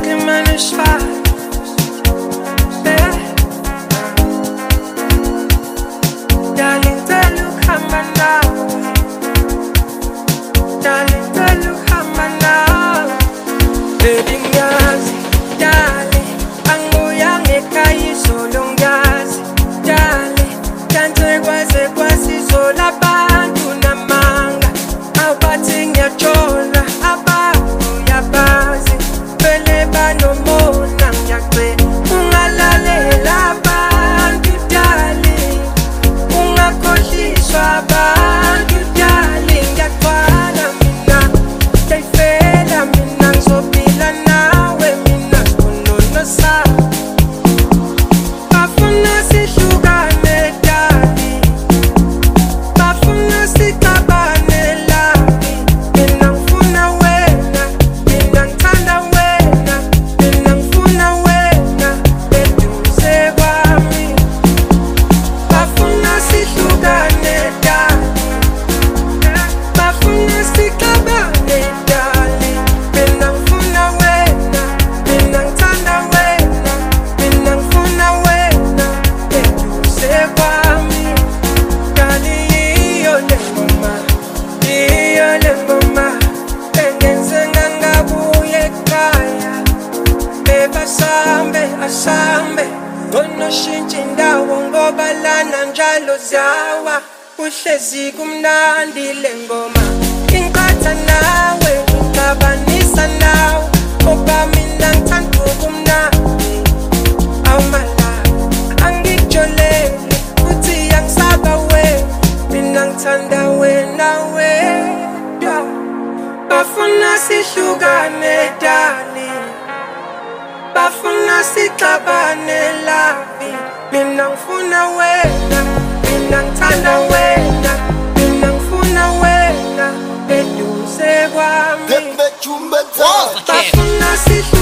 Asambe ngonoshintsha indawo ngoba lana njalo zawa uhlezi kumnandi le ngoma inqatha nawe ngixabanisa nawe ngoba mina ngithanda ukumnandi awumala angijolele uthi angisaba we mina ngithanda wena wedwa bafuna sihlukane darling bafuna sixabane lavi mina ngifuna wena mina ngithanda wena mina ngifuna wena eduze kwami bafuna sihlukane